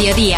mediodía.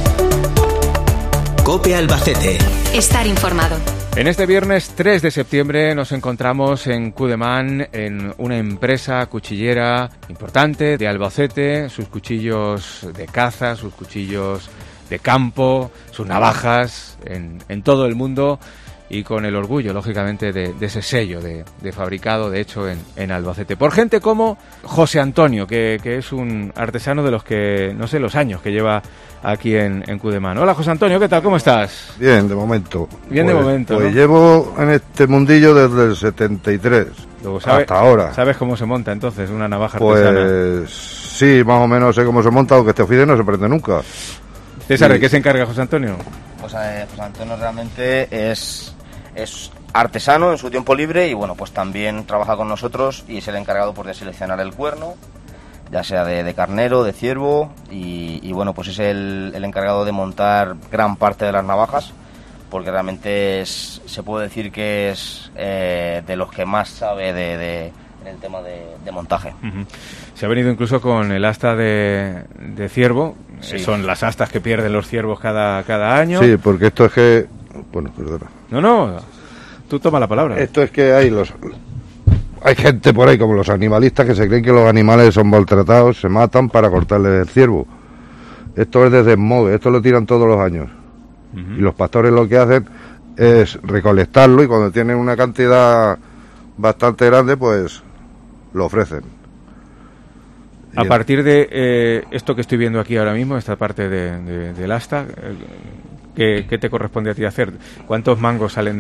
COPE Albacete. Estar informado. En este viernes 3 de septiembre nos encontramos en Cudemán, en una empresa cuchillera importante de Albacete, sus cuchillos de caza, sus cuchillos de campo, sus navajas en todo el mundo, y con el orgullo, lógicamente, de ese sello de fabricado, de hecho, en Albacete. Por gente como José Antonio, que es un artesano de los que, no sé, los años que lleva aquí en Cudemán. Hola, José Antonio, ¿qué tal? ¿Cómo estás? Bien, de momento. Bien, de momento, Pues ¿no? llevo en este mundillo desde el 73, Luego, hasta ahora. ¿Sabes cómo se monta, entonces, una navaja artesana? Pues sí, más o menos sé cómo se monta, aunque este oficio no se prende nunca. César, ¿de qué se encarga José Antonio? Pues José Antonio realmente es artesano en su tiempo libre y bueno, pues también trabaja con nosotros y es el encargado pues de seleccionar el cuerno, ya sea de carnero, de ciervo y bueno, pues es el encargado de montar gran parte de las navajas, porque realmente se puede decir que es de los que más sabe en el tema de montaje. Uh-huh. Se ha venido incluso con el asta de ciervo. Sí. Son las astas que pierden los ciervos cada año. Sí, porque esto es que... Bueno, perdona. No, tú toma la palabra. Esto es que hay gente por ahí, como los animalistas, que se creen que los animales son maltratados, se matan para cortarles el ciervo. Esto es de desmove, esto lo tiran todos los años. Uh-huh. Y los pastores lo que hacen es recolectarlo y cuando tienen una cantidad bastante grande, pues lo ofrecen. A partir de esto que estoy viendo aquí ahora mismo, esta parte del asta, ¿qué te corresponde a ti hacer? ¿Cuántos mangos salen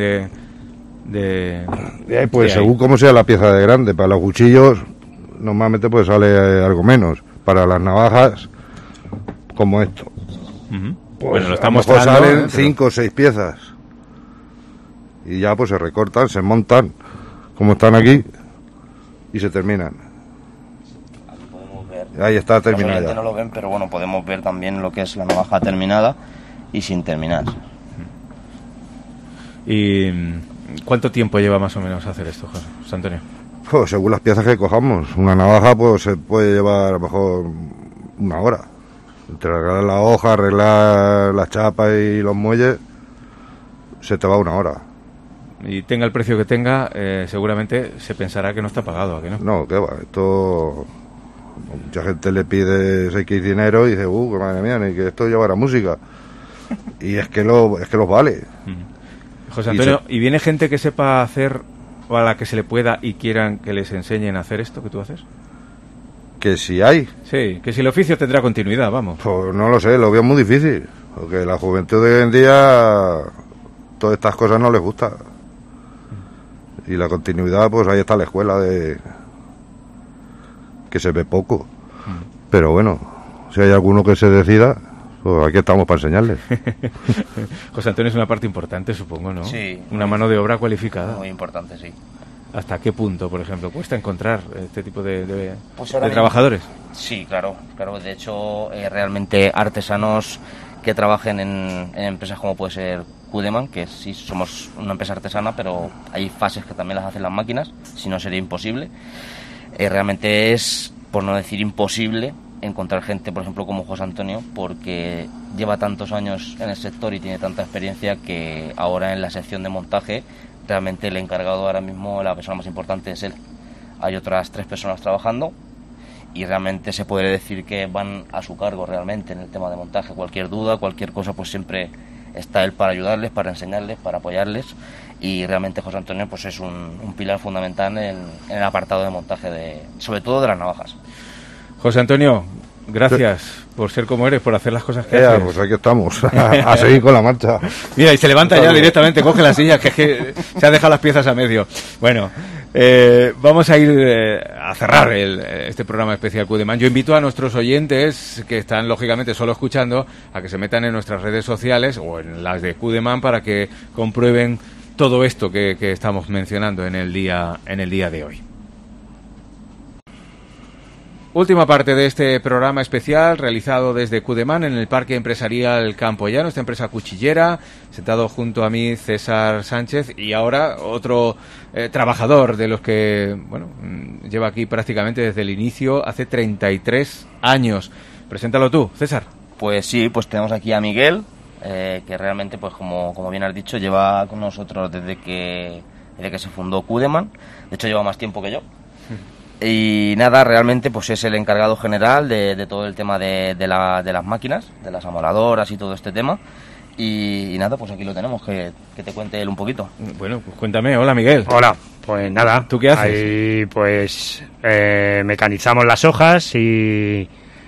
pues según cómo sea la pieza de grande. Para los cuchillos normalmente pues sale algo menos. Para las navajas, como esto. Uh-huh. Pues bueno, lo a estamos lo mejor salen 5 o 6 piezas. Y ya pues se recortan, se montan, como están aquí, y se terminan. Aquí podemos ver. Ahí está terminada ya. No lo ven, pero bueno, podemos ver también lo que es la navaja terminada y sin terminar. ¿Y cuánto tiempo lleva más o menos hacer esto, José Antonio? Pues según las piezas que cojamos. Una navaja pues se puede llevar a lo mejor 1 hora. Entre arreglar la hoja, arreglar las chapas y los muelles, se te va 1 hora. Y tenga el precio que tenga, seguramente se pensará que no está pagado, ¿a que no? No, qué va, esto... Mucha gente le pide X dinero y dice, que madre mía, ni que esto llevara música. Y es que los vale. José Antonio, ¿y viene gente que sepa hacer, o a la que se le pueda y quieran que les enseñen a hacer esto que tú haces? Que si hay. Sí, que si el oficio tendrá continuidad, vamos. Pues no lo sé, lo veo muy difícil. Porque la juventud de hoy en día, todas estas cosas no les gusta. Y la continuidad, pues ahí está la escuela que se ve poco. Pero bueno, si hay alguno que se decida, pues aquí estamos para enseñarles. José Antonio es una parte importante, supongo, ¿no? Sí. Una mano de obra cualificada. Muy importante, sí. ¿Hasta qué punto, por ejemplo, cuesta encontrar este tipo de Pues trabajadores? Sí, claro. De hecho, realmente artesanos que trabajen en empresas como puede ser Cudemán, que sí somos una empresa artesana, pero hay fases que también las hacen las máquinas, si no sería imposible. Realmente es, por no decir imposible, encontrar gente, por ejemplo, como José Antonio, porque lleva tantos años en el sector y tiene tanta experiencia que ahora en la sección de montaje realmente el encargado ahora mismo, la persona más importante es él. Hay otras 3 personas trabajando y realmente se puede decir que van a su cargo realmente en el tema de montaje. Cualquier duda, cualquier cosa, pues siempre está él para ayudarles, para enseñarles, para apoyarles, y realmente José Antonio pues es un pilar fundamental en el apartado de montaje, sobre todo de las navajas. José Antonio, gracias por ser como eres, por hacer las cosas que haces. Pues aquí estamos, a seguir con la marcha. Mira, y se levanta ya directamente, coge la silla, que es que se ha dejado las piezas a medio. Bueno, vamos a ir a cerrar este programa especial Cudemán. Yo invito a nuestros oyentes, que están lógicamente solo escuchando, a que se metan en nuestras redes sociales o en las de Cudemán para que comprueben todo esto que estamos mencionando en el día de hoy. Última parte de este programa especial realizado desde Cudemán en el Parque Empresarial Campo Llano, esta empresa cuchillera, sentado junto a mí César Sánchez y ahora otro trabajador de los que lleva aquí prácticamente desde el inicio, hace 33 años. Preséntalo tú, César. Pues sí, pues tenemos aquí a Miguel, que realmente, pues como bien has dicho, lleva con nosotros desde que se fundó Cudeman. De hecho, lleva más tiempo que yo. Y nada, realmente pues es el encargado general de todo el tema de las máquinas, de las amoladoras y todo este tema. Y nada, pues aquí lo tenemos, que te cuente él un poquito. Bueno, pues cuéntame. Hola, Miguel. Hola, pues nada. ¿Tú qué haces? Ahí pues mecanizamos las hojas y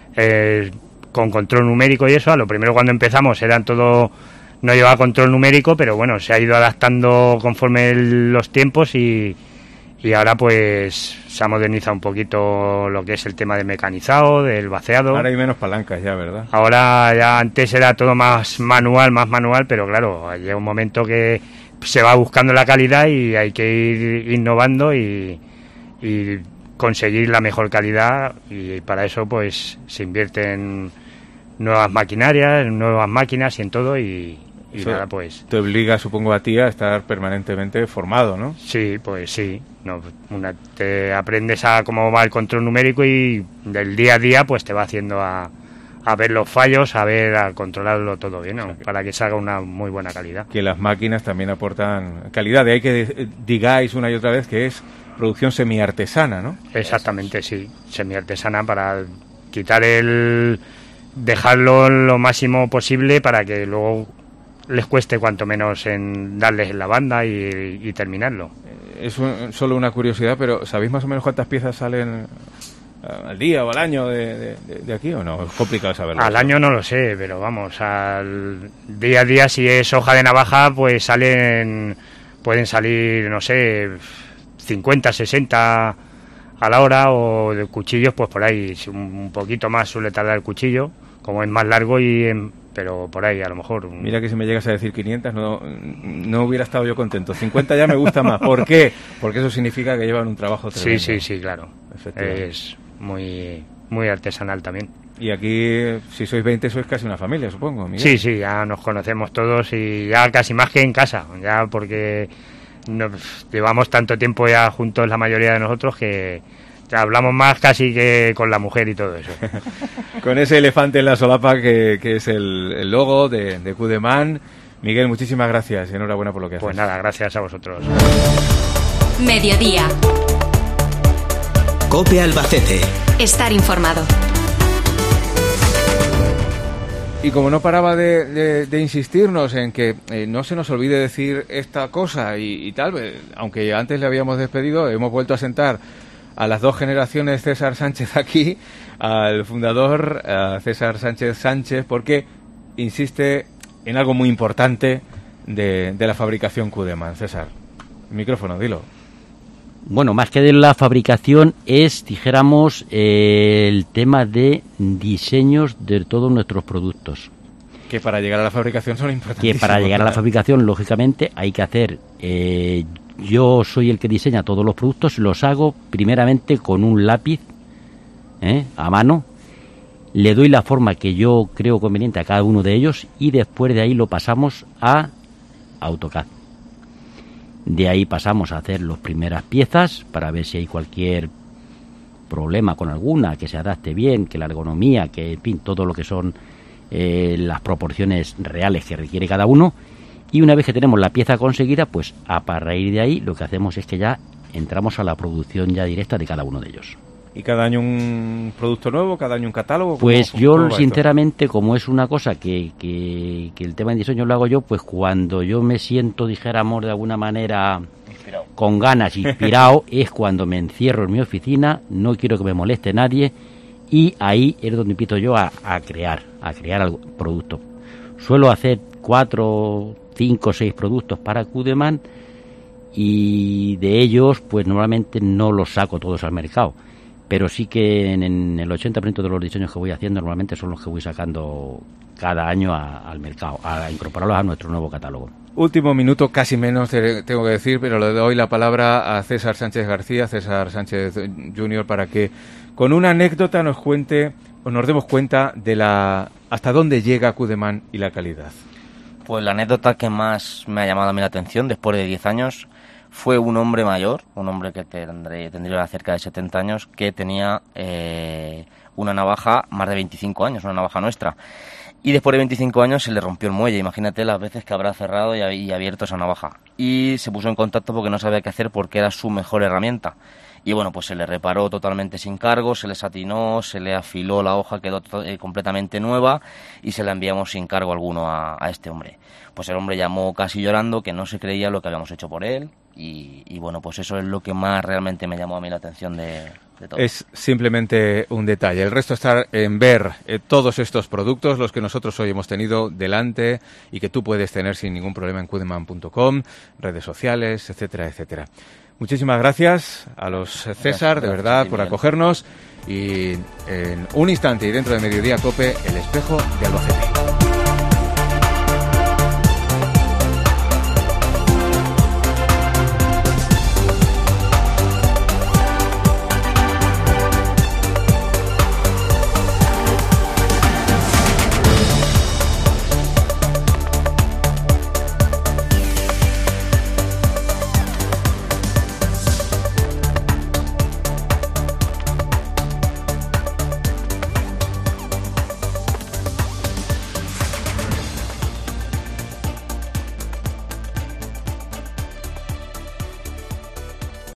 con control numérico y eso. A lo primero cuando empezamos eran todo, no llevaba control numérico, pero bueno, se ha ido adaptando conforme los tiempos y ahora pues se ha modernizado un poquito lo que es el tema de mecanizado, del vaciado. Ahora hay menos palancas ya, ¿verdad? Ahora ya antes era todo más manual, pero claro, llega un momento que se va buscando la calidad y hay que ir innovando y conseguir la mejor calidad, y para eso pues se invierte en nuevas maquinarias, en nuevas máquinas y en todo y nada, pues... Te obliga, supongo, a ti a estar permanentemente formado, ¿no? Sí, pues sí. No, te aprendes a cómo va el control numérico y del día a día pues te va haciendo a ver los fallos, a controlarlo todo bien, ¿no? Para que salga una muy buena calidad. Que las máquinas también aportan calidad. De ahí que digáis una y otra vez que es producción semiartesana, ¿no? Exactamente, sí. Semiartesana, para quitar dejarlo lo máximo posible para que luego les cueste cuanto menos en darles en la banda y terminarlo. Es solo una curiosidad, pero ¿sabéis más o menos cuántas piezas salen al día o al año de aquí o no? Es complicado saberlo. Al año no lo sé, pero vamos, al día a día, si es hoja de navaja, pues pueden salir, no sé, 50, 60 a la hora, o de cuchillos, pues por ahí, un poquito más suele tardar el cuchillo, como es más largo pero por ahí a lo mejor. Mira que si me llegas a decir 500 no hubiera estado yo contento. 50 ya me gusta más. ¿Por qué? Porque eso significa que llevan un trabajo tremendo. Sí, claro. Es muy, muy artesanal también. Y aquí, si sois 20, sois casi una familia, supongo, Miguel. Sí, ya nos conocemos todos y ya casi más que en casa, ya porque llevamos tanto tiempo ya juntos la mayoría de nosotros que hablamos más casi que con la mujer y todo eso. Con ese elefante en la solapa que es el logo de Cudeman. Miguel, muchísimas gracias y enhorabuena por lo que haces. Pues nada, gracias a vosotros. Mediodía. COPE Albacete. Estar informado. Y como no paraba de insistirnos en que no se nos olvide decir esta cosa y tal, aunque antes le habíamos despedido, hemos vuelto a sentar a las dos generaciones César Sánchez aquí, al fundador, a César Sánchez, porque insiste en algo muy importante de la fabricación Cudeman. César, micrófono, dilo. Bueno, más que de la fabricación es, dijéramos, el tema de diseños de todos nuestros productos. Que para llegar a la fabricación son importantísimos. Que para llegar a la fabricación, lógicamente, hay que hacer... yo soy el que diseña todos los productos, los hago primeramente con un lápiz a mano, le doy la forma que yo creo conveniente a cada uno de ellos y después de ahí lo pasamos a AutoCAD. De ahí pasamos a hacer las primeras piezas para ver si hay cualquier problema con alguna, que se adapte bien, que la ergonomía, que en fin, todo lo que son las proporciones reales que requiere cada uno. Y una vez que tenemos la pieza conseguida, pues a partir de ahí lo que hacemos es que ya entramos a la producción ya directa de cada uno de ellos. ¿Y cada año un producto nuevo, cada año un catálogo? Pues yo sinceramente, como es una cosa que el tema de diseño lo hago yo, pues cuando yo me siento, dijéramos de alguna manera, inspirado, con ganas, inspirado, es cuando me encierro en mi oficina, no quiero que me moleste nadie, y ahí es donde empiezo yo a crear algo, producto. Suelo hacer 4, 5 o 6 productos para Cudeman y de ellos pues normalmente no los saco todos al mercado, pero sí que en el 80% de los diseños que voy haciendo normalmente son los que voy sacando cada año al mercado, a incorporarlos a nuestro nuevo catálogo. Último minuto, casi menos tengo que decir, pero le doy la palabra a César Sánchez García, César Sánchez Jr., para que con una anécdota nos cuente o nos demos cuenta de hasta dónde llega Cudeman y la calidad. Pues la anécdota que más me ha llamado a mí la atención después de 10 años fue un hombre mayor, un hombre que tendría cerca de 70 años, que tenía una navaja más de 25 años, una navaja nuestra. Y después de 25 años se le rompió el muelle. Imagínate las veces que habrá cerrado y abierto esa navaja. Y se puso en contacto porque no sabía qué hacer, porque era su mejor herramienta. Y bueno, pues se le reparó totalmente sin cargo, se le satinó, se le afiló la hoja, quedó completamente nueva y se la enviamos sin cargo alguno a este hombre. Pues el hombre llamó casi llorando, que no se creía lo que habíamos hecho por él. Y bueno, pues eso es lo que más realmente me llamó a mí la atención de todo. Es simplemente un detalle. El resto está en ver todos estos productos, los que nosotros hoy hemos tenido delante y que tú puedes tener sin ningún problema en cudeman.com, redes sociales, etcétera, etcétera. Muchísimas gracias a los César, de verdad, por acogernos. Y en un instante y dentro de Mediodía COPE, el espejo de Albacete.